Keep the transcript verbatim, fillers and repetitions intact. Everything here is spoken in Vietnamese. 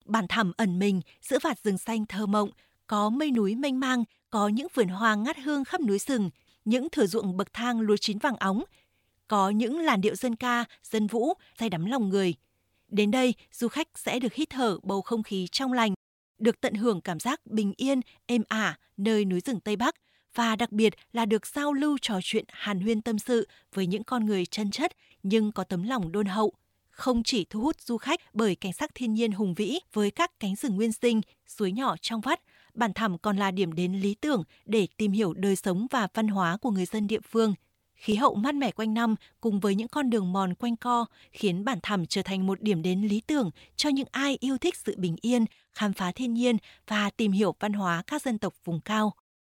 Bản Thẳm ẩn mình giữa vạt rừng xanh thơ mộng, có mây núi mênh mang, có những vườn hoa ngát hương khắp núi rừng, những thửa ruộng bậc thang lúa chín vàng óng, có những làn điệu dân ca, dân vũ say đắm lòng người. Đến đây, du khách sẽ được hít thở bầu không khí trong lành, được tận hưởng cảm giác bình yên, êm ả nơi núi rừng Tây Bắc, và đặc biệt là được giao lưu trò chuyện hàn huyên tâm sự với những con người chân chất nhưng có tấm lòng đôn hậu. Không chỉ thu hút du khách bởi cảnh sắc thiên nhiên hùng vĩ với các cánh rừng nguyên sinh, suối nhỏ trong vắt, Bản Thẳm còn là điểm đến lý tưởng để tìm hiểu đời sống và văn hóa của người dân địa phương. Khí hậu mát mẻ quanh năm cùng với những con đường mòn quanh co khiến Bản Thẳm trở thành một điểm đến lý tưởng cho những ai yêu thích sự bình yên, khám phá thiên nhiên và tìm hiểu văn hóa các dân tộc vùng cao.